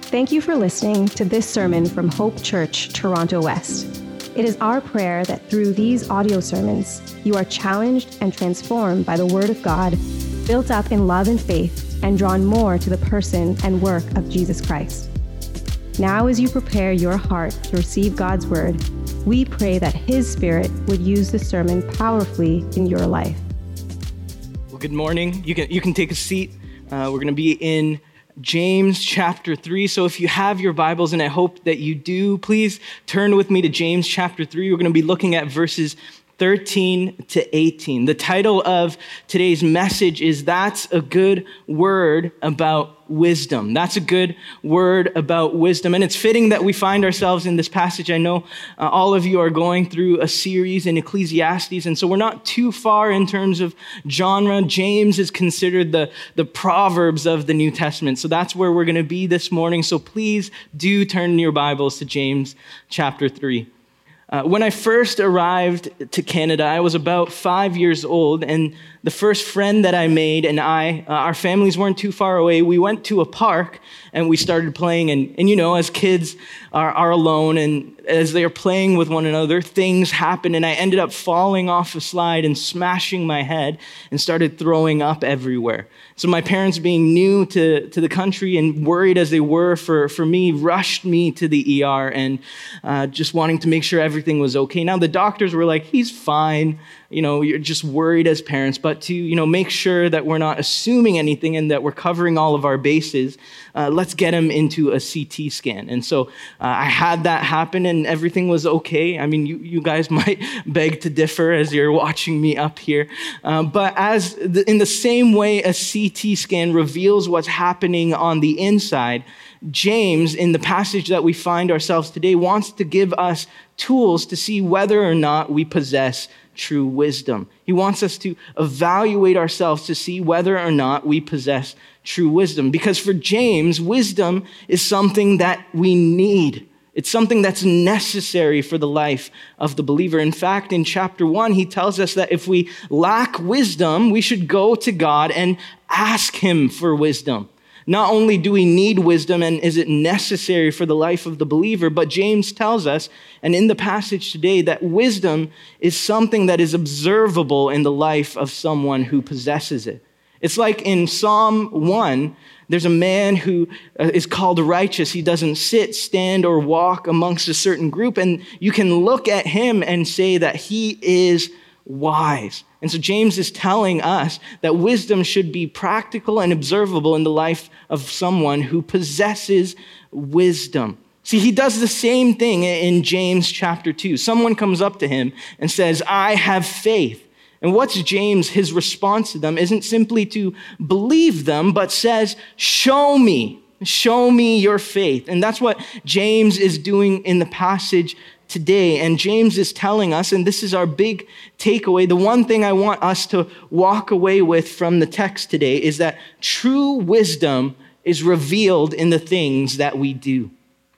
Thank you for listening to this sermon from Hope Church, Toronto West. It is our prayer that through these audio sermons, you are challenged and transformed by the Word of God, built up in love and faith, and drawn more to the person and work of Jesus Christ. Now, as you prepare your heart to receive God's Word, we pray that His Spirit would use the sermon powerfully in your life. Well, good morning. You can take a seat. We're going to be in James chapter 3. So if you have your Bibles, and I hope that you do, please turn with me to James chapter 3. We're going to be looking at verses 13 to 18. The title of today's message is That's a Good Word About Wisdom. That's a good word about wisdom. And it's fitting that we find ourselves in this passage. I know all of you are going through a series in Ecclesiastes, and so we're not too far in terms of genre. James is considered the Proverbs of the New Testament. So that's where we're going to be this morning. So please do turn your Bibles to James chapter 3. When I first arrived to Canada, I was about 5 years old, and the first friend that I made and our families weren't too far away. We went to a park and we started playing, and you know, as kids are alone, and as they are playing with one another, things happen, and I ended up falling off a slide and smashing my head and started throwing up everywhere. So my parents, being new to the country and worried as they were for me, rushed me to the ER and just wanting to make sure everything was okay. Now, the doctors were like, he's fine. You know, you're just worried as parents, but to, you know, make sure that we're not assuming anything and that we're covering all of our bases, let's get him into a CT scan. And so I had that happen and everything was okay. I mean, you guys might beg to differ as you're watching me up here. But in the same way a CT scan reveals what's happening on the inside, James, in the passage that we find ourselves today, wants to give us tools to see whether or not we possess true wisdom. He wants us to evaluate ourselves to see whether or not we possess true wisdom. Because for James, wisdom is something that we need. It's something that's necessary for the life of the believer. In fact, in chapter 1, he tells us that if we lack wisdom, we should go to God and ask Him for wisdom. Not only do we need wisdom and is it necessary for the life of the believer, but James tells us, and in the passage today, that wisdom is something that is observable in the life of someone who possesses it. It's like in Psalm 1, there's a man who is called righteous. He doesn't sit, stand, or walk amongst a certain group, and you can look at him and say that he is wise. And so James is telling us that wisdom should be practical and observable in the life of someone who possesses wisdom. See, he does the same thing in James chapter 2. Someone comes up to him and says, I have faith. And what's James, his response to them isn't simply to believe them, but says, show me your faith. And that's what James is doing in the passage today. And James is telling us, and this is our big takeaway, the one thing I want us to walk away with from the text today is that true wisdom is revealed in the things that we do.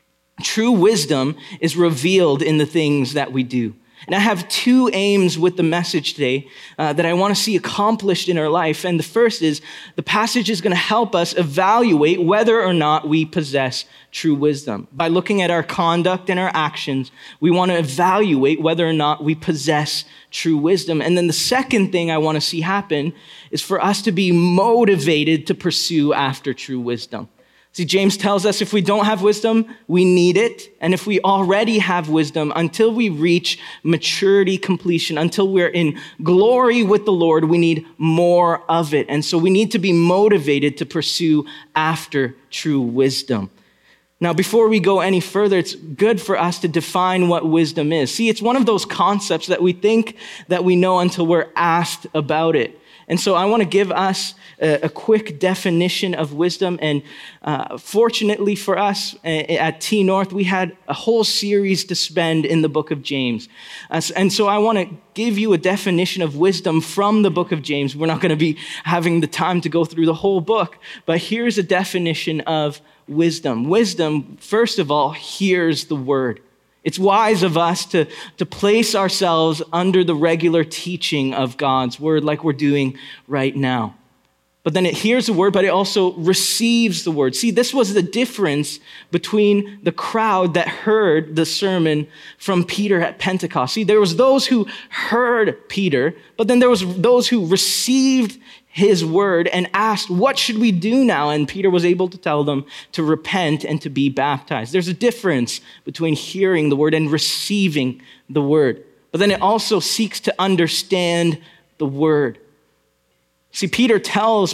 True wisdom is revealed in the things that we do. And I have two aims with the message today that I want to see accomplished in our life. And the first is the passage is going to help us evaluate whether or not we possess true wisdom. By looking at our conduct and our actions, we want to evaluate whether or not we possess true wisdom. And then the second thing I want to see happen is for us to be motivated to pursue after true wisdom. See, James tells us if we don't have wisdom, we need it. And if we already have wisdom, until we reach maturity, completion, until we're in glory with the Lord, we need more of it. And so we need to be motivated to pursue after true wisdom. Now, before we go any further, it's good for us to define what wisdom is. See, it's one of those concepts that we think that we know until we're asked about it. And so I want to give us a quick definition of wisdom. And fortunately for us at T North, we had a whole series to spend in the book of James. And so I want to give you a definition of wisdom from the book of James. We're not going to be having the time to go through the whole book, but here's a definition of wisdom. Wisdom, first of all, hears the word. It's wise of us to place ourselves under the regular teaching of God's word like we're doing right now. But then it hears the word, but it also receives the word. See, this was the difference between the crowd that heard the sermon from Peter at Pentecost. See, there was those who heard Peter, but then there was those who received his word and asked, what should we do now? And Peter was able to tell them to repent and to be baptized. There's a difference between hearing the word and receiving the word. But then it also seeks to understand the word. See, Peter tells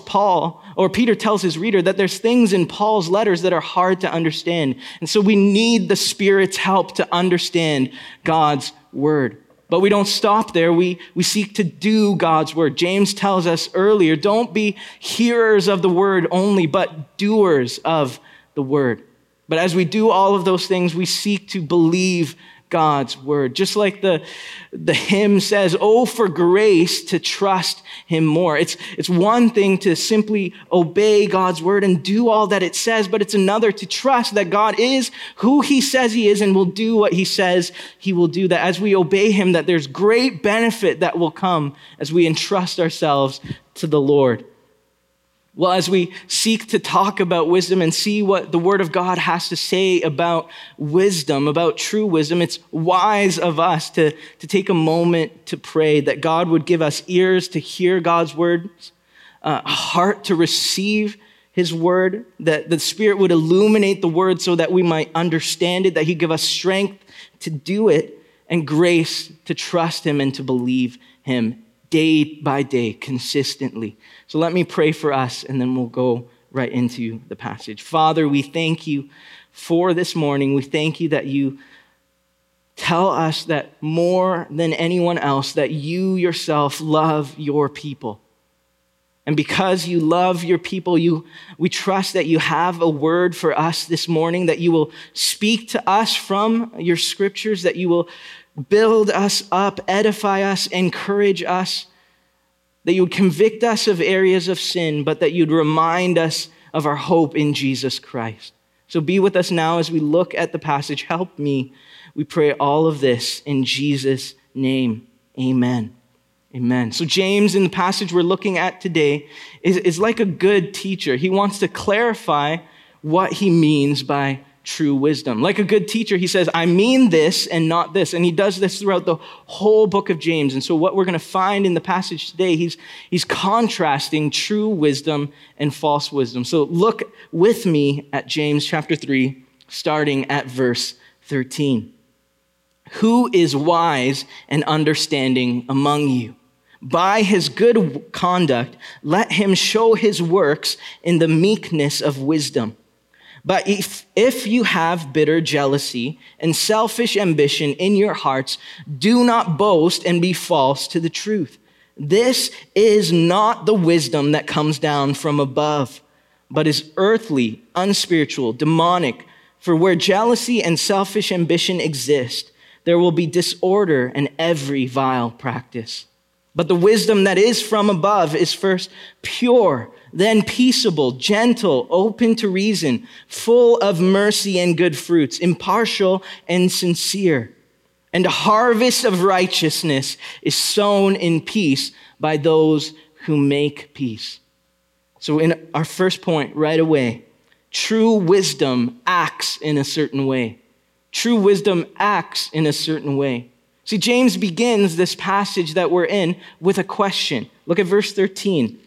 his reader that there's things in Paul's letters that are hard to understand. And so we need the Spirit's help to understand God's word. But we don't stop there. We seek to do God's word. James tells us earlier, don't be hearers of the word only, but doers of the word. But as we do all of those things, we seek to believe God's word. Just like the hymn says, oh, for grace to trust him more. It's one thing to simply obey God's word and do all that it says, but it's another to trust that God is who he says he is and will do what he says he will do. That as we obey him, that there's great benefit that will come as we entrust ourselves to the Lord. Well, as we seek to talk about wisdom and see what the Word of God has to say about wisdom, about true wisdom, it's wise of us to take a moment to pray that God would give us ears to hear God's words, a heart to receive his word, that the Spirit would illuminate the word so that we might understand it, that he'd give us strength to do it, and grace to trust him and to believe him day by day, consistently. So let me pray for us, and then we'll go right into the passage. Father, we thank you for this morning. We thank you that you tell us that more than anyone else, that you yourself love your people. And because you love your people, we trust that you have a word for us this morning, that you will speak to us from your scriptures, that you will build us up, edify us, encourage us, that you would convict us of areas of sin, but that you'd remind us of our hope in Jesus Christ. So be with us now as we look at the passage. Help me. We pray all of this in Jesus' name. Amen. Amen. So James, in the passage we're looking at today, is like a good teacher. He wants to clarify what he means by true wisdom. Like a good teacher, he says, I mean this and not this. And he does this throughout the whole book of James. And so what we're going to find in the passage today, he's contrasting true wisdom and false wisdom. So look with me at James chapter 3, starting at verse 13. Who is wise and understanding among you? By his good conduct, let him show his works in the meekness of wisdom. But if you have bitter jealousy and selfish ambition in your hearts, do not boast and be false to the truth. This is not the wisdom that comes down from above, but is earthly, unspiritual, demonic. For where jealousy and selfish ambition exist, there will be disorder and every vile practice. But the wisdom that is from above is first pure, then peaceable, gentle, open to reason, full of mercy and good fruits, impartial and sincere. And a harvest of righteousness is sown in peace by those who make peace. So in our first point right away, true wisdom acts in a certain way. True wisdom acts in a certain way. See, James begins this passage that we're in with a question. Look at verse 13.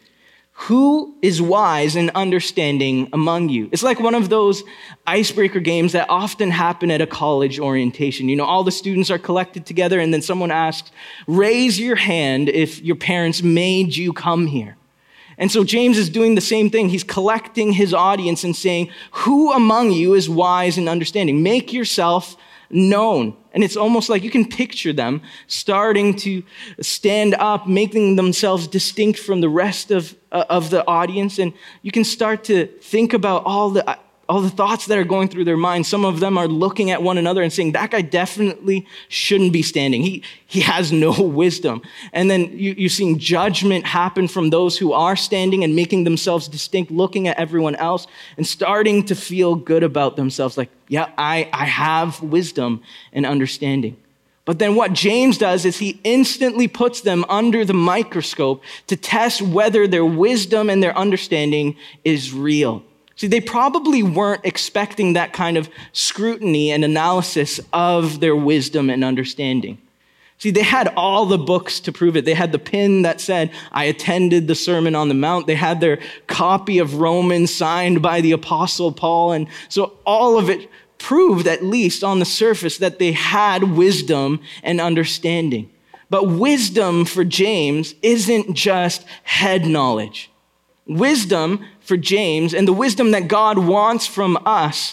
Who is wise and understanding among you? It's like one of those icebreaker games that often happen at a college orientation. You know, all the students are collected together and then someone asks, raise your hand if your parents made you come here. And so James is doing the same thing. He's collecting his audience and saying, who among you is wise and understanding? Make yourself known. And it's almost like you can picture them starting to stand up, making themselves distinct from the rest of the audience. And you can start to think about all the thoughts that are going through their minds. Some of them are looking at one another and saying, that guy definitely shouldn't be standing. He has no wisdom. And then you're seeing judgment happen from those who are standing and making themselves distinct, looking at everyone else and starting to feel good about themselves. Like, yeah, I have wisdom and understanding. But then what James does is he instantly puts them under the microscope to test whether their wisdom and their understanding is real. See, they probably weren't expecting that kind of scrutiny and analysis of their wisdom and understanding. See, they had all the books to prove it. They had the pin that said, I attended the Sermon on the Mount. They had their copy of Romans signed by the Apostle Paul. And so all of it proved, at least on the surface, that they had wisdom and understanding. But wisdom for James isn't just head knowledge. Wisdom for James, and the wisdom that God wants from us,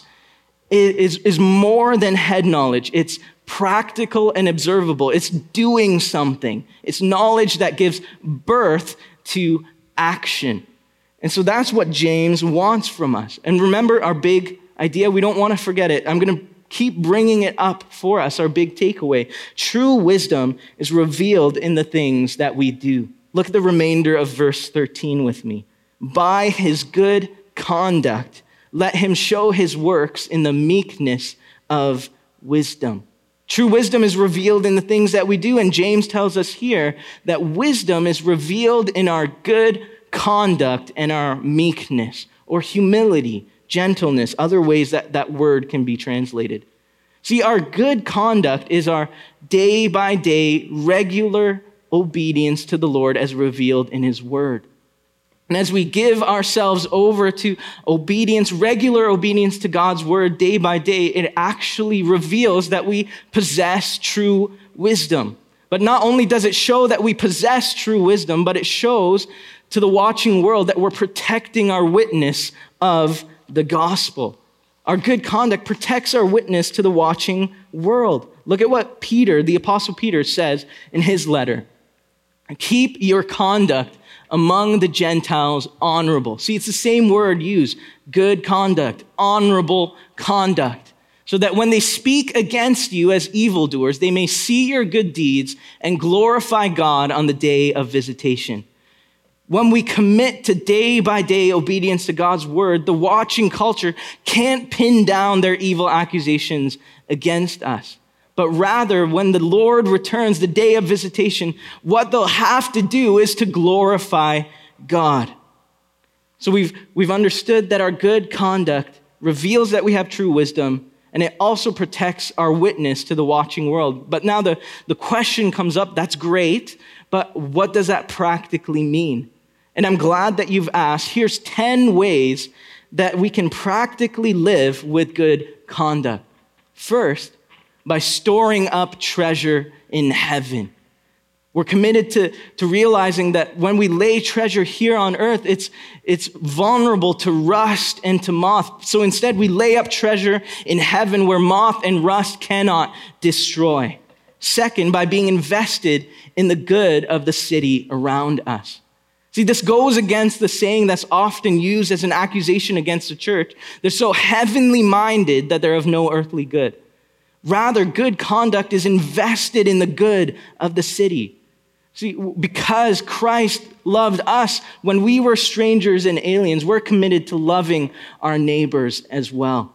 is more than head knowledge. It's practical and observable. It's doing something. It's knowledge that gives birth to action. And so that's what James wants from us. And remember our big idea, we don't want to forget it. I'm going to keep bringing it up for us, our big takeaway. True wisdom is revealed in the things that we do. Look at the remainder of verse 13 with me. By his good conduct, let him show his works in the meekness of wisdom. True wisdom is revealed in the things that we do, and James tells us here that wisdom is revealed in our good conduct and our meekness, or humility, gentleness, other ways that word can be translated. See, our good conduct is our day-by-day, regular obedience to the Lord as revealed in his word. And as we give ourselves over to obedience, regular obedience to God's word day by day, it actually reveals that we possess true wisdom. But not only does it show that we possess true wisdom, but it shows to the watching world that we're protecting our witness of the gospel. Our good conduct protects our witness to the watching world. Look at what Peter, the Apostle Peter, says in his letter. Keep your conduct among the Gentiles honorable. See, it's the same word used, good conduct, honorable conduct, so that when they speak against you as evildoers, they may see your good deeds and glorify God on the day of visitation. When we commit to day-by-day obedience to God's word, the watching culture can't pin down their evil accusations against us. But rather, when the Lord returns, the day of visitation, what they'll have to do is to glorify God. So we've understood that our good conduct reveals that we have true wisdom, and it also protects our witness to the watching world. But now the question comes up, that's great, but what does that practically mean? And I'm glad that you've asked. Here's 10 ways that we can practically live with good conduct. First, by storing up treasure in heaven. We're committed to realizing that when we lay treasure here on earth, it's vulnerable to rust and to moth. So instead, we lay up treasure in heaven where moth and rust cannot destroy. Second, by being invested in the good of the city around us. See, this goes against the saying that's often used as an accusation against the church. They're so heavenly minded that they're of no earthly good. Rather, good conduct is invested in the good of the city. See, because Christ loved us when we were strangers and aliens, we're committed to loving our neighbors as well.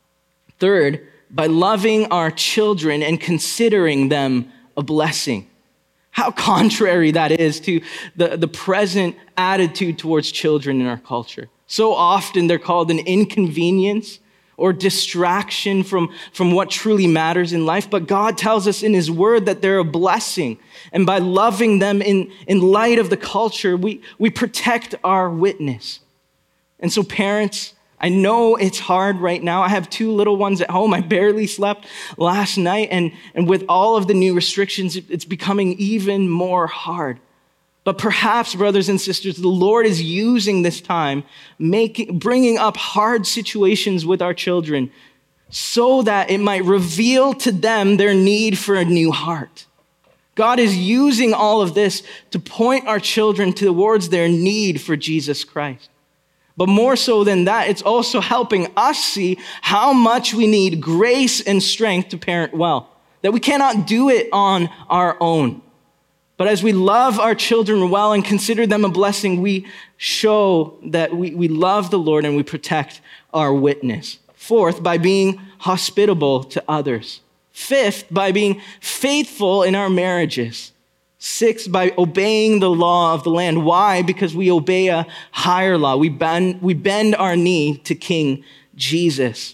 Third, by loving our children and considering them a blessing. How contrary that is to the present attitude towards children in our culture. So often they're called an inconvenience or distraction from what truly matters in life. But God tells us in his word that they're a blessing. And by loving them in light of the culture, we protect our witness. And so parents, I know it's hard right now. I have 2 little ones at home. I barely slept last night. And with all of the new restrictions, it's becoming even more hard. But perhaps, brothers and sisters, the Lord is using this time, bringing up hard situations with our children so that it might reveal to them their need for a new heart. God is using all of this to point our children towards their need for Jesus Christ. But more so than that, it's also helping us see how much we need grace and strength to parent well, that we cannot do it on our own. But as we love our children well and consider them a blessing, we show that we love the Lord and we protect our witness. Fourth, by being hospitable to others. 5th, by being faithful in our marriages. 6th, by obeying the law of the land. Why? Because we obey a higher law. We bend our knee to King Jesus.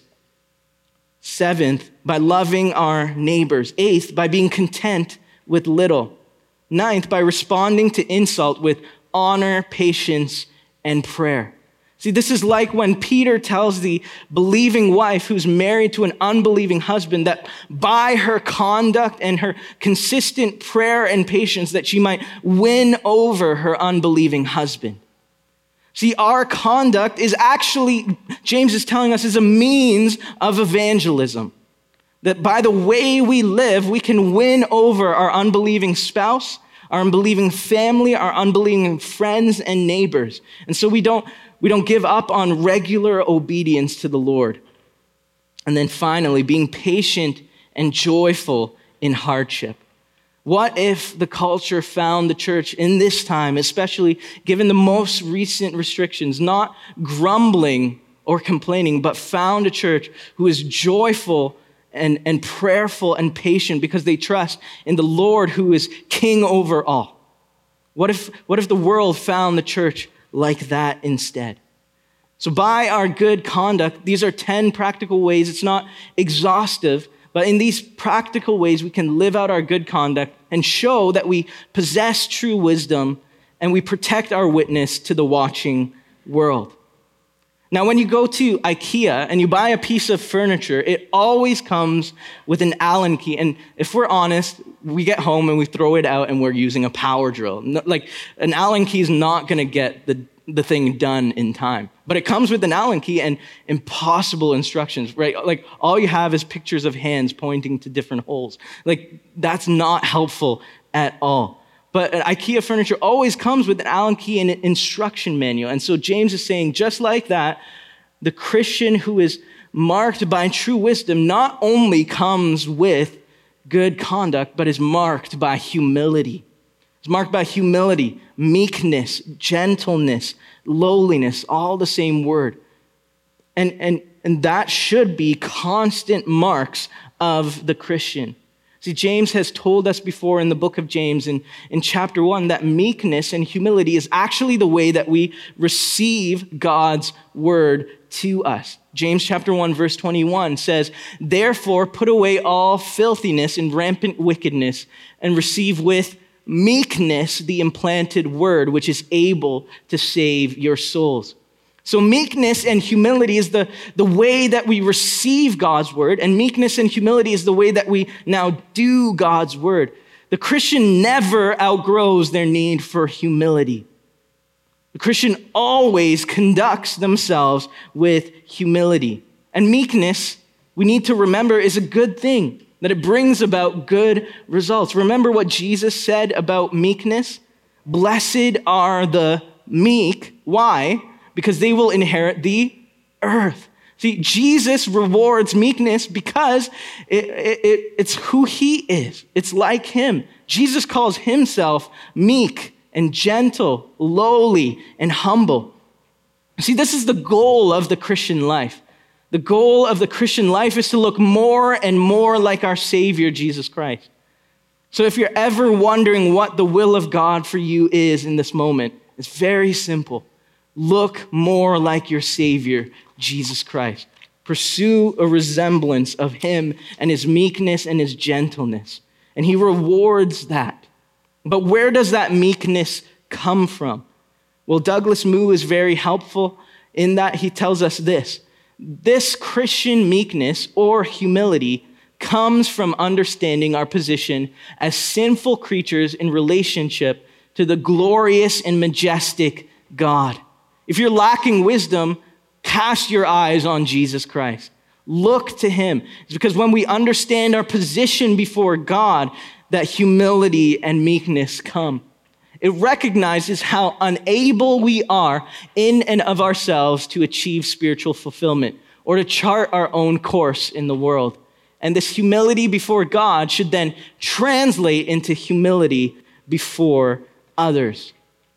7th, by loving our neighbors. 8th, by being content with little. 9th, by responding to insult with honor, patience, and prayer. See, this is like when Peter tells the believing wife who's married to an unbelieving husband that by her conduct and her consistent prayer and patience that she might win over her unbelieving husband. See, our conduct is actually, James is telling us, is a means of evangelism. That by the way we live, we can win over our unbelieving spouse, our unbelieving family, our unbelieving friends and neighbors. And so we don't give up on regular obedience to the Lord. And then finally, being patient and joyful in hardship. What if the culture found the church in this time, especially given the most recent restrictions, not grumbling or complaining, but found a church who is joyful and prayerful and patient because they trust in the Lord who is king over all? What if the world found the church like that instead? So by our good conduct, these are 10 practical ways. It's not exhaustive, but in these practical ways, we can live out our good conduct and show that we possess true wisdom and we protect our witness to the watching world. Now, when you go to IKEA and you buy a piece of furniture, it always comes with an Allen key. And if we're honest, we get home and we throw it out and we're using a power drill. Like, an Allen key is not going to get the thing done in time. But it comes with an Allen key and impossible instructions, right? Like, all you have is pictures of hands pointing to different holes. Like, that's not helpful at all. But IKEA furniture always comes with an Allen key and an instruction manual. And so James is saying, just like that, the Christian who is marked by true wisdom not only comes with good conduct, but is marked by humility. It's marked by humility, meekness, gentleness, lowliness, all the same word. And that should be constant marks of the Christian. See, James has told us before in the book of James in chapter 1 that meekness and humility is actually the way that we receive God's word to us. James chapter 1 verse 21 says, "Therefore put away all filthiness and rampant wickedness and receive with meekness the implanted word, which is able to save your souls." So meekness and humility is the way that we receive God's word, and meekness and humility is the way that we now do God's word. The Christian never outgrows their need for humility. The Christian always conducts themselves with humility. And meekness, we need to remember, is a good thing, that it brings about good results. Remember what Jesus said about meekness? Blessed are the meek. Why? Because they will inherit the earth. See, Jesus rewards meekness because it's who he is. It's like him. Jesus calls himself meek and gentle, lowly and humble. See, this is the goal of the Christian life. The goal of the Christian life is to look more and more like our Savior, Jesus Christ. So if you're ever wondering what the will of God for you is in this moment, it's very simple. Look more like your Savior, Jesus Christ. Pursue a resemblance of him and his meekness and his gentleness. And he rewards that. But where does that meekness come from? Well, Douglas Moo is very helpful in that he tells us this. This Christian meekness or humility comes from understanding our position as sinful creatures in relationship to the glorious and majestic God. If you're lacking wisdom, cast your eyes on Jesus Christ. Look to him. It's because when we understand our position before God, that humility and meekness come. It recognizes how unable we are in and of ourselves to achieve spiritual fulfillment or to chart our own course in the world. And this humility before God should then translate into humility before others.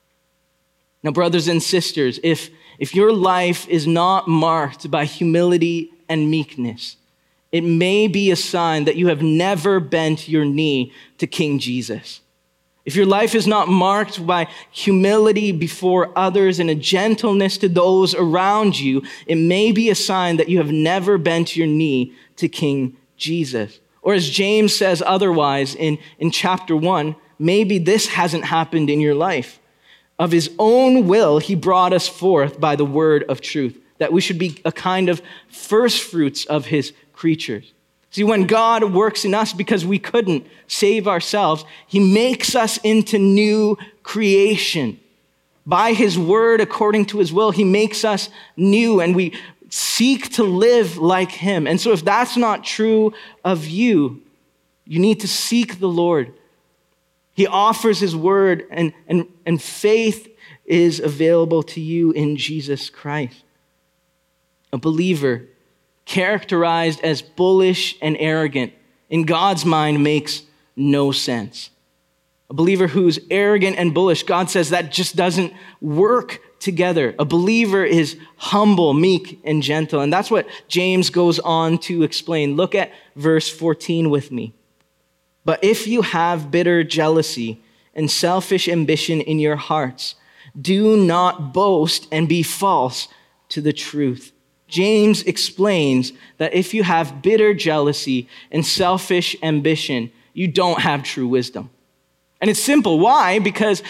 Now, brothers and sisters, if your life is not marked by humility and meekness, it may be a sign that you have never bent your knee to King Jesus. If your life is not marked by humility before others and a gentleness to those around you, it may be a sign that you have never bent your knee to King Jesus. Or as James says otherwise in chapter 1, maybe this hasn't happened in your life. Of his own will, he brought us forth by the word of truth, that we should be a kind of first fruits of his creatures. See, when God works in us because we couldn't save ourselves, he makes us into new creation. By his word, according to his will, he makes us new, and we seek to live like him. And so if that's not true of you, you need to seek the Lord. He offers his word, and faith is available to you in Jesus Christ. A believer characterized as bullish and arrogant in God's mind makes no sense. A believer who's arrogant and bullish, God says that just doesn't work together. A believer is humble, meek, and gentle. And that's what James goes on to explain. Look at verse 14 with me. But if you have bitter jealousy and selfish ambition in your hearts, do not boast and be false to the truth. James explains that if you have bitter jealousy and selfish ambition, you don't have true wisdom. And it's simple. Why? Because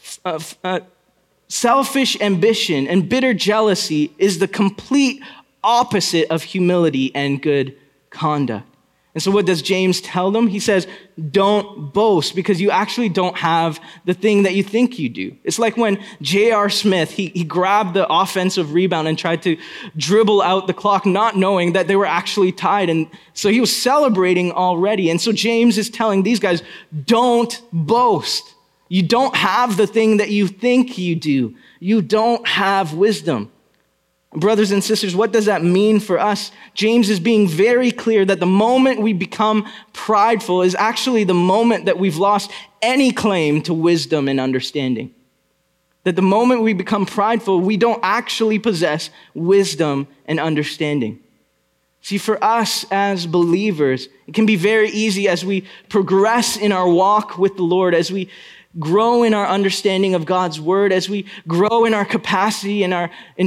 selfish ambition and bitter jealousy is the complete opposite of humility and good conduct. And so what does James tell them? He says, don't boast because you actually don't have the thing that you think you do. It's like when J.R. Smith, he grabbed the offensive rebound and tried to dribble out the clock, not knowing that they were actually tied. And so he was celebrating already. And so James is telling these guys, don't boast. You don't have the thing that you think you do. You don't have wisdom. Brothers and sisters, what does that mean for us? James is being very clear that the moment we become prideful is actually the moment that we've lost any claim to wisdom and understanding. That the moment we become prideful, we don't actually possess wisdom and understanding. See, for us as believers, it can be very easy as we progress in our walk with the Lord, as we grow in our understanding of God's word, as we grow in our capacity and our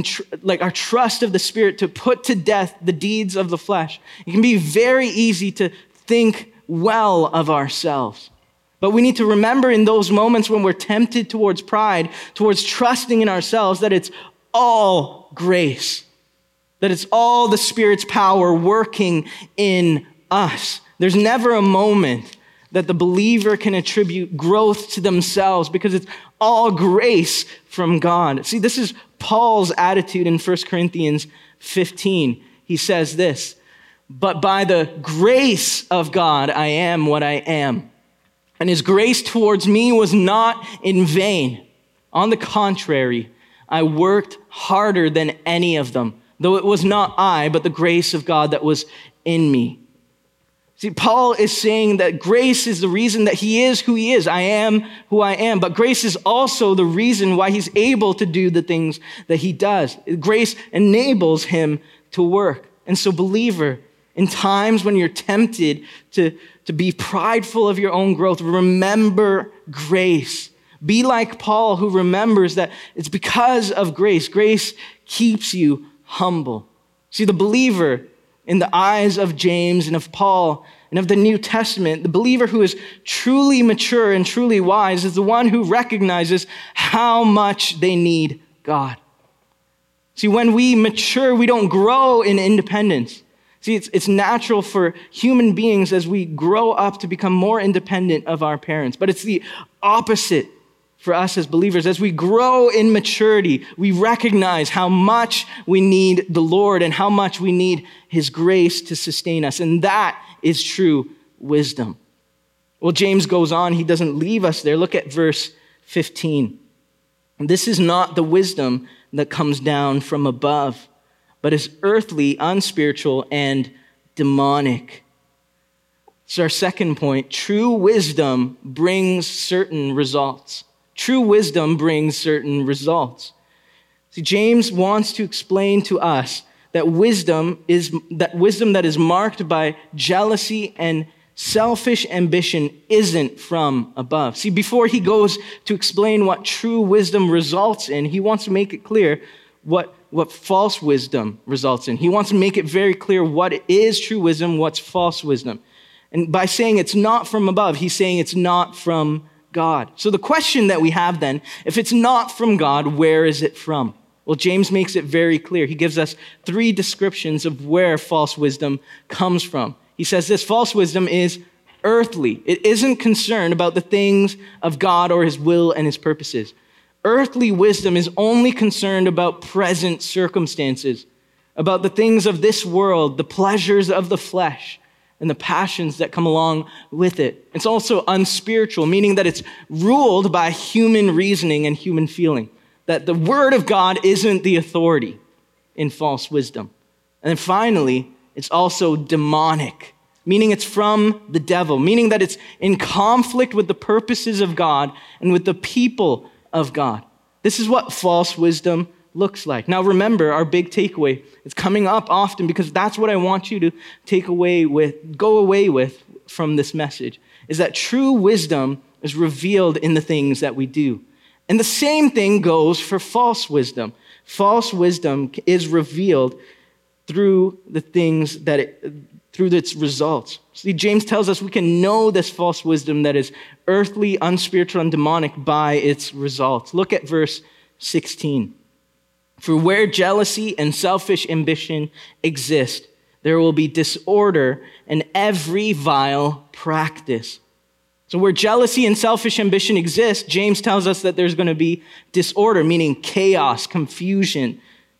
trust of the Spirit to put to death the deeds of the flesh. It can be very easy to think well of ourselves. But we need to remember in those moments when we're tempted towards pride, towards trusting in ourselves, that it's all grace, that it's all the Spirit's power working in us. There's never a moment that the believer can attribute growth to themselves because it's all grace from God. See, this is Paul's attitude in 1 Corinthians 15. He says this, but by the grace of God, I am what I am. And his grace towards me was not in vain. On the contrary, I worked harder than any of them, though it was not I, but the grace of God that was in me. See, Paul is saying that grace is the reason that he is who he is. I am who I am. But grace is also the reason why he's able to do the things that he does. Grace enables him to work. And so, believer, in times when you're tempted to be prideful of your own growth, remember grace. Be like Paul, who remembers that it's because of grace. Grace keeps you humble. See, the believer, in the eyes of James and of Paul and of the New Testament, the believer who is truly mature and truly wise is the one who recognizes how much they need God. See, when we mature, we don't grow in independence. See, it's natural for human beings as we grow up to become more independent of our parents, but it's the opposite for us as believers. As we grow in maturity, we recognize how much we need the Lord and how much we need his grace to sustain us. And that is true wisdom. Well, James goes on. He doesn't leave us there. Look at verse 15. This is not the wisdom that comes down from above, but is earthly, unspiritual, and demonic. It's our second point. True wisdom brings certain results. True wisdom brings certain results. See, James wants to explain to us that wisdom that is marked by jealousy and selfish ambition isn't from above. See, before he goes to explain what true wisdom results in, he wants to make it clear what false wisdom results in. He wants to make it very clear what is true wisdom, what's false wisdom. And by saying it's not from above, he's saying it's not from God. So the question that we have then, if it's not from God, where is it from? Well, James makes it very clear. He gives us 3 descriptions of where false wisdom comes from. He says this: false wisdom is earthly. It isn't concerned about the things of God or his will and his purposes. Earthly wisdom is only concerned about present circumstances, about the things of this world, the pleasures of the flesh, and the passions that come along with it. It's also unspiritual, meaning that it's ruled by human reasoning and human feeling, that the word of God isn't the authority in false wisdom. And then finally, it's also demonic, meaning it's from the devil, meaning that it's in conflict with the purposes of God and with the people of God. This is what false wisdom looks like. Now remember, our big takeaway, it's coming up often because that's what I want you to go away with from this message, is that true wisdom is revealed in the things that we do. And the same thing goes for false wisdom. False wisdom is revealed through through its results. See, James tells us we can know this false wisdom that is earthly, unspiritual, and demonic by its results. Look at verse 16. For where jealousy and selfish ambition exist, there will be disorder and every vile practice. So where jealousy and selfish ambition exist, James tells us that there's going to be disorder, meaning chaos, confusion,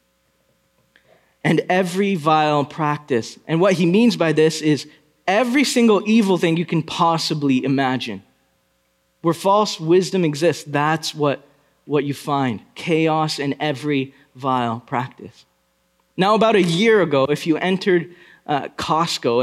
and every vile practice. And what he means by this is every single evil thing you can possibly imagine. Where false wisdom exists, that's what you find. Chaos and every vile practice. Now, about a year ago, if you entered Costco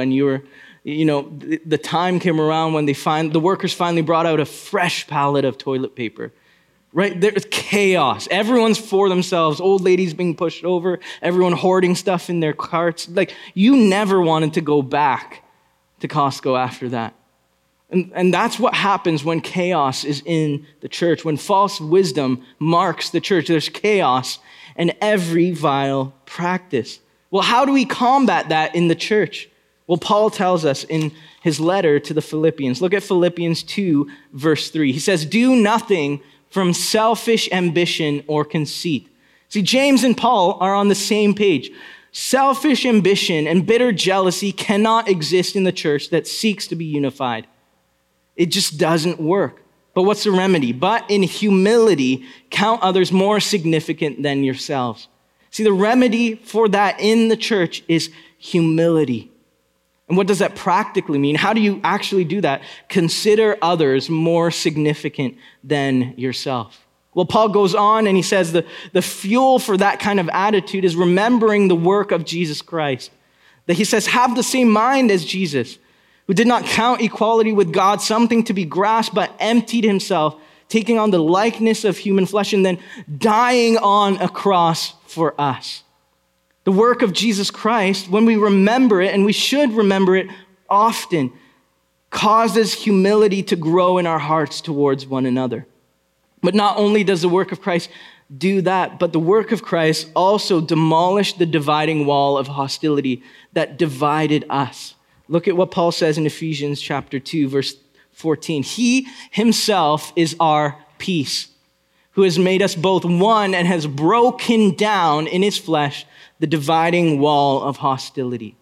and the time came around when the workers finally brought out a fresh pallet of toilet paper. Right? There's chaos. Everyone's for themselves. Old ladies being pushed over. Everyone hoarding stuff in their carts. Like, you never wanted to go back to Costco after that. And that's what happens when chaos is in the church. When false wisdom marks the church, there's chaos and every vile practice. Well, how do we combat that in the church? Well, Paul tells us in his letter to the Philippians. Look at Philippians 2, verse 3. He says, do nothing from selfish ambition or conceit. See, James and Paul are on the same page. Selfish ambition and bitter jealousy cannot exist in the church that seeks to be unified. It just doesn't work. But what's the remedy? But in humility, count others more significant than yourselves. See, the remedy for that in the church is humility. And what does that practically mean? How do you actually do that? Consider others more significant than yourself. Well, Paul goes on and he says the fuel for that kind of attitude is remembering the work of Jesus Christ. That he says, have the same mind as Jesus, who did not count equality with God something to be grasped, but emptied himself, taking on the likeness of human flesh and then dying on a cross for us. The work of Jesus Christ, when we remember it, and we should remember it often, causes humility to grow in our hearts towards one another. But not only does the work of Christ do that, but the work of Christ also demolished the dividing wall of hostility that divided us. Look at what Paul says in Ephesians chapter 2, verse 14. He himself is our peace, who has made us both one and has broken down in his flesh the dividing wall of hostility.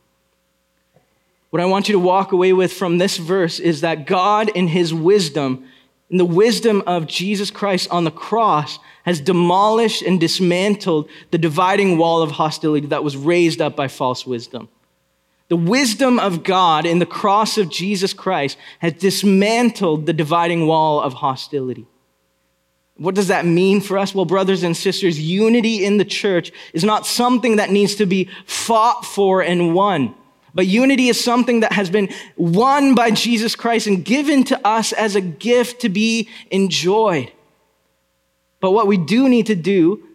What I want you to walk away with from this verse is that God in his wisdom, in the wisdom of Jesus Christ on the cross, has demolished and dismantled the dividing wall of hostility that was raised up by false wisdom. The wisdom of God in the cross of Jesus Christ has dismantled the dividing wall of hostility. What does that mean for us? Well, brothers and sisters, unity in the church is not something that needs to be fought for and won. But unity is something that has been won by Jesus Christ and given to us as a gift to be enjoyed. But what we do need to do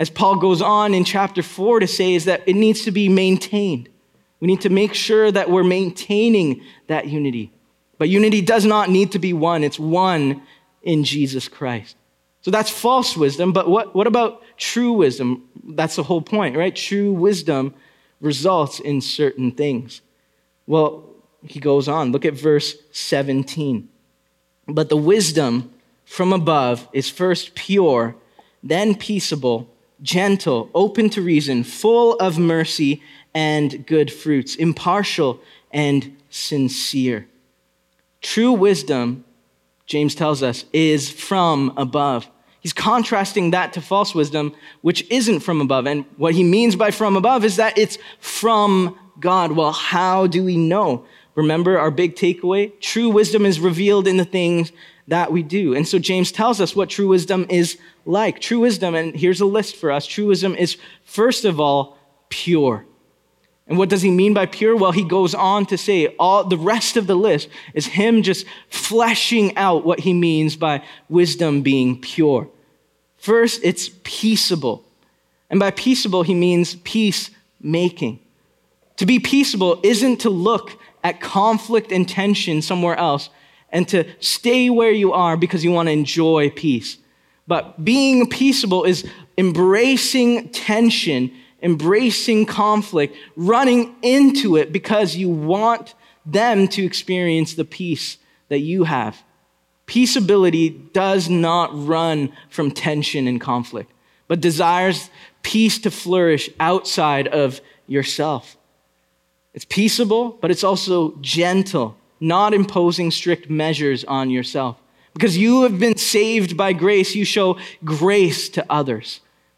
as Paul goes on in chapter 4 to say, is that it needs to be maintained. We need to make sure that we're maintaining that unity. But unity does not need to be one. It's one in Jesus Christ. So that's false wisdom, but what about true wisdom? That's the whole point, right? True wisdom results in certain things. Well, he goes on. Look at verse 17. But the wisdom from above is first pure, then peaceable, gentle, open to reason, full of mercy and good fruits, impartial and sincere. True wisdom, James tells us, is from above. He's contrasting that to false wisdom, which isn't from above. And what he means by from above is that it's from God. Well, how do we know? Remember our big takeaway? True wisdom is revealed in the things that we do. And so James tells us what true wisdom is like. True wisdom, and here's a list for us, true wisdom is, first of all, pure. And what does he mean by pure? Well, he goes on to say all the rest of the list is him just fleshing out what he means by wisdom being pure. First, it's peaceable. And by peaceable, he means peacemaking. To be peaceable isn't to look at conflict and tension somewhere else and to stay where you are because you want to enjoy peace. But being peaceable is embracing tension, embracing conflict, running into it because you want them to experience the peace that you have. Peaceability does not run from tension and conflict, but desires peace to flourish outside of yourself. It's peaceable, but it's also gentle, not imposing strict measures on yourself. Because you have been saved by grace, you show grace to others.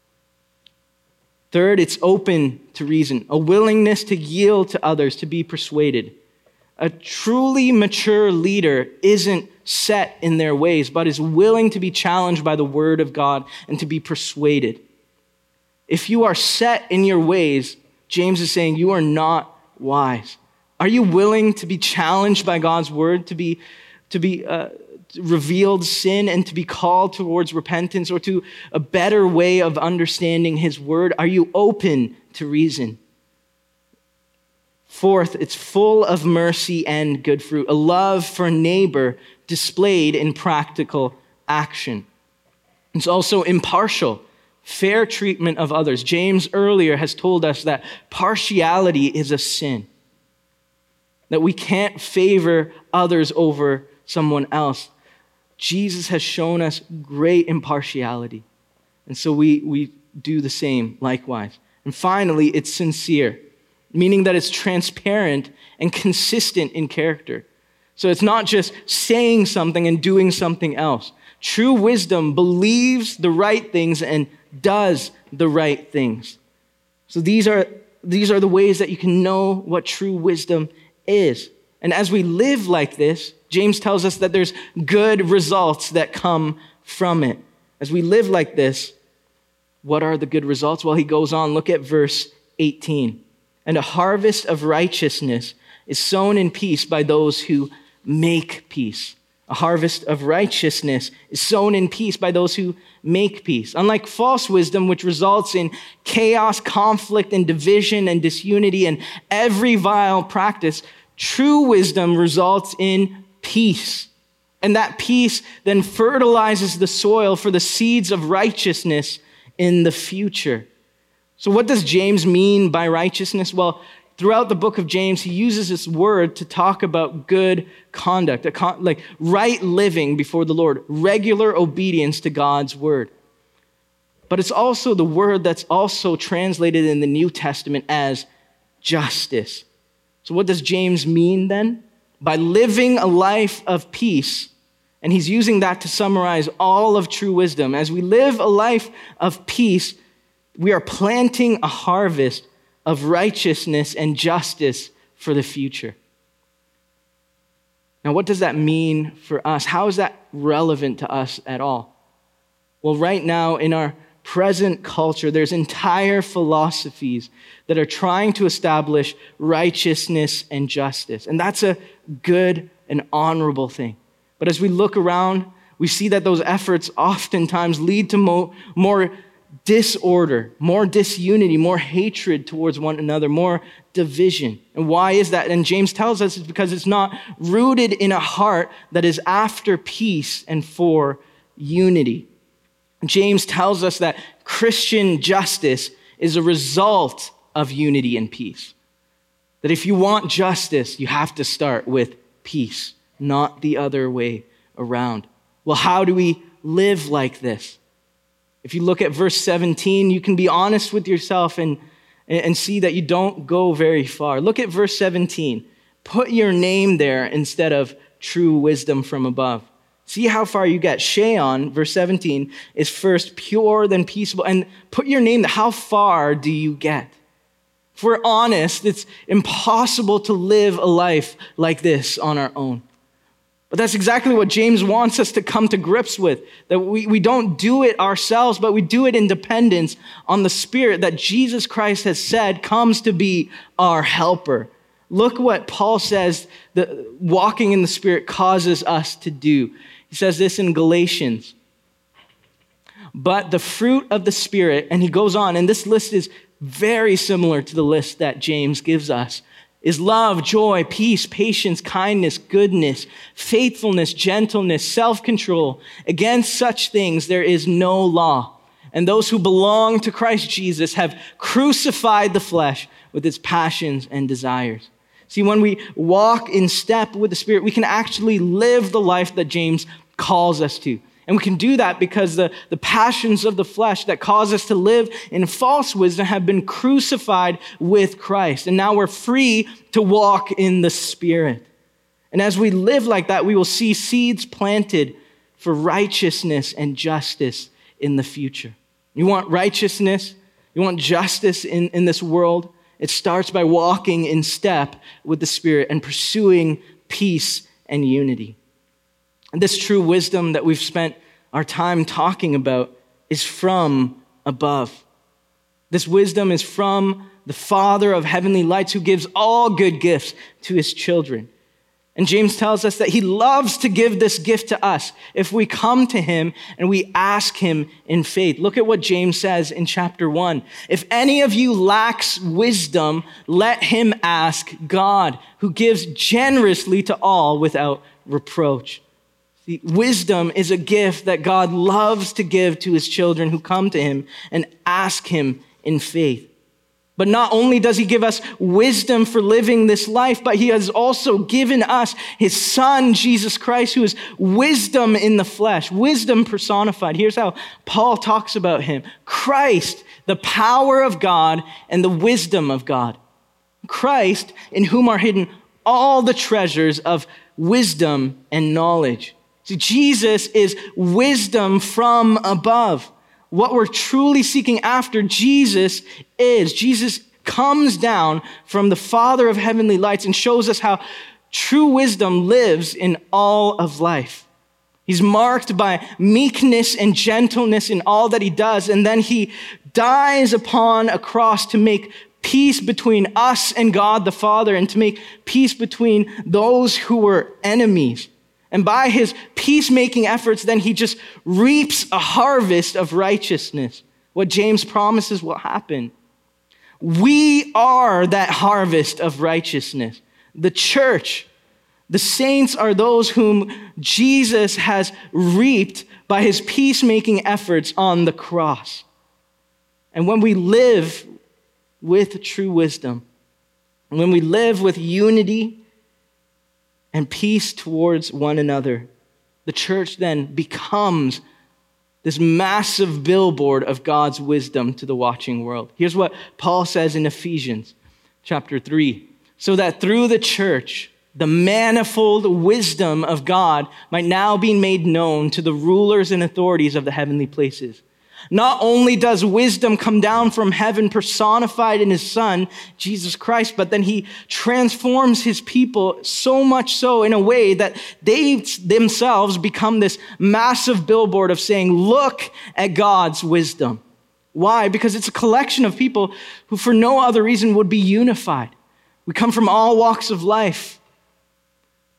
Third, it's open to reason, a willingness to yield to others, to be persuaded. A truly mature leader isn't set in their ways, but is willing to be challenged by the word of God and to be persuaded. If you are set in your ways, James is saying you are not wise. Are you willing to be challenged by God's word, to be revealed sin and to be called towards repentance or to a better way of understanding his word? Are you open to reason? Fourth, it's full of mercy and good fruit, a love for neighbor displayed in practical action. It's also impartial, fair treatment of others. James earlier has told us that partiality is a sin, that we can't favor others over someone else. Jesus has shown us great impartiality, and so we do the same likewise. And finally, it's sincere, meaning that it's transparent and consistent in character. So it's not just saying something and doing something else. True wisdom believes the right things and does the right things. So these are the ways that you can know what true wisdom is. And as we live like this, James tells us that there's good results that come from it. As we live like this, what are the good results? Well, he goes on, look at verse 18. And a harvest of righteousness is sown in peace by those who make peace. A harvest of righteousness is sown in peace by those who make peace. Unlike false wisdom, which results in chaos, conflict, and division and disunity and every vile practice, true wisdom results in peace. And that peace then fertilizes the soil for the seeds of righteousness in the future. So what does James mean by righteousness? Well, throughout the book of James, he uses this word to talk about good conduct, like right living before the Lord, regular obedience to God's word. But it's also the word that's also translated in the New Testament as justice. So what does James mean then? By living a life of peace, and he's using that to summarize all of true wisdom. As we live a life of peace, we are planting a harvest of righteousness and justice for the future. Now, what does that mean for us? How is that relevant to us at all? Well, right now in our present culture, there's entire philosophies that are trying to establish righteousness and justice. And that's a good and honorable thing. But as we look around, we see that those efforts oftentimes lead to more disorder, more disunity, more hatred towards one another, more division. And why is that? And James tells us it's because it's not rooted in a heart that is after peace and for unity. James tells us that Christian justice is a result of unity and peace. That if you want justice, you have to start with peace, not the other way around. Well, how do we live like this? If you look at verse 17, you can be honest with yourself and see that you don't go very far. Look at verse 17. Put your name there instead of true wisdom from above. See how far you get. Sheon, verse 17, is first pure, then peaceable. And put your name there. How far do you get? If we're honest, it's impossible to live a life like this on our own. But that's exactly what James wants us to come to grips with, that we don't do it ourselves, but we do it in dependence on the Spirit that Jesus Christ has said comes to be our helper. Look what Paul says that walking in the Spirit causes us to do. He says this in Galatians. But the fruit of the Spirit, and he goes on, and this list is very similar to the list that James gives us, is love, joy, peace, patience, kindness, goodness, faithfulness, gentleness, self-control. Against such things there is no law. And those who belong to Christ Jesus have crucified the flesh with its passions and desires. See, when we walk in step with the Spirit, we can actually live the life that James calls us to. And we can do that because the passions of the flesh that cause us to live in false wisdom have been crucified with Christ. And now we're free to walk in the Spirit. And as we live like that, we will see seeds planted for righteousness and justice in the future. You want righteousness? You want justice in this world? It starts by walking in step with the Spirit and pursuing peace and unity. And this true wisdom that we've spent our time talking about is from above. This wisdom is from the Father of heavenly lights who gives all good gifts to his children. And James tells us that he loves to give this gift to us if we come to him and we ask him in faith. Look at what James says in chapter 1. If any of you lacks wisdom, let him ask God, who gives generously to all without reproach. See, wisdom is a gift that God loves to give to his children who come to him and ask him in faith. But not only does he give us wisdom for living this life, but he has also given us his Son, Jesus Christ, who is wisdom in the flesh, wisdom personified. Here's how Paul talks about him. Christ, the power of God and the wisdom of God. Christ, in whom are hidden all the treasures of wisdom and knowledge. See, Jesus is wisdom from above. What we're truly seeking after Jesus comes down from the Father of heavenly lights and shows us how true wisdom lives in all of life. He's marked by meekness and gentleness in all that he does, and then he dies upon a cross to make peace between us and God the Father and to make peace between those who were enemies. And by his peacemaking efforts, then he just reaps a harvest of righteousness. What James promises will happen. We are that harvest of righteousness. The church, the saints are those whom Jesus has reaped by his peacemaking efforts on the cross. And when we live with true wisdom, when we live with unity and peace towards one another, the church then becomes this massive billboard of God's wisdom to the watching world. Here's what Paul says in Ephesians chapter 3. So that through the church, the manifold wisdom of God might now be made known to the rulers and authorities of the heavenly places. Not only does wisdom come down from heaven personified in his Son, Jesus Christ, but then he transforms his people so much so in a way that they themselves become this massive billboard of saying, look at God's wisdom. Why? Because it's a collection of people who for no other reason would be unified. We come from all walks of life.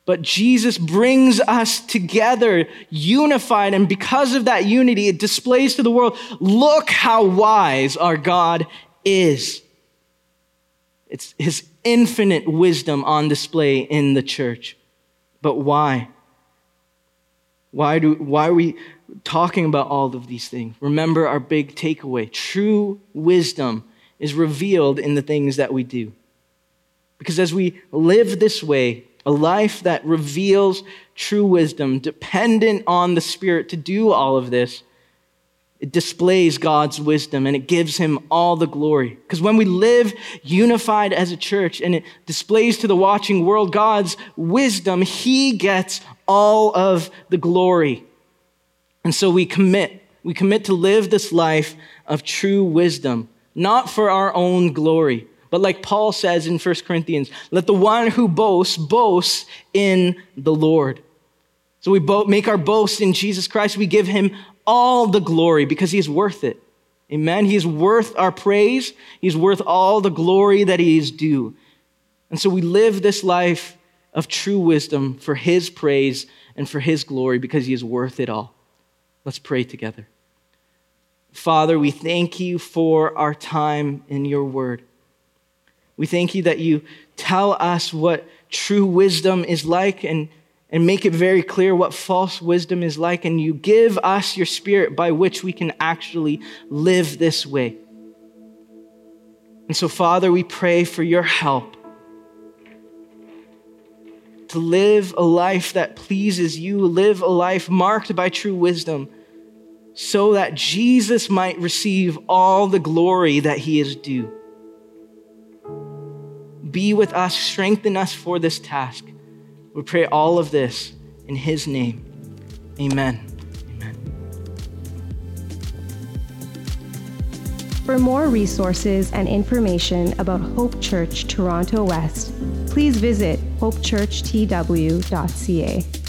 But Jesus brings us together, unified, and because of that unity, it displays to the world, look how wise our God is. It's his infinite wisdom on display in the church. But why? Why are we talking about all of these things? Remember our big takeaway. True wisdom is revealed in the things that we do. Because as we live this way, a life that reveals true wisdom, dependent on the Spirit to do all of this, it displays God's wisdom and it gives him all the glory. Because when we live unified as a church and it displays to the watching world God's wisdom, he gets all of the glory. And so we commit to live this life of true wisdom, not for our own glory, but like Paul says in 1 Corinthians, let the one who boasts in the Lord. So we make our boast in Jesus Christ. We give him all the glory because he's worth it. Amen. He's worth our praise. He's worth all the glory that he is due. And so we live this life of true wisdom for his praise and for his glory because he is worth it all. Let's pray together. Father, we thank you for our time in your word. We thank you that you tell us what true wisdom is like and make it very clear what false wisdom is like, and you give us your Spirit by which we can actually live this way. And so, Father, we pray for your help to live a life that pleases you, live a life marked by true wisdom, so that Jesus might receive all the glory that he is due. Be with us, strengthen us for this task. We pray all of this in his name. Amen. Amen. For more resources and information about Hope Church Toronto West, please visit hopechurchtw.ca.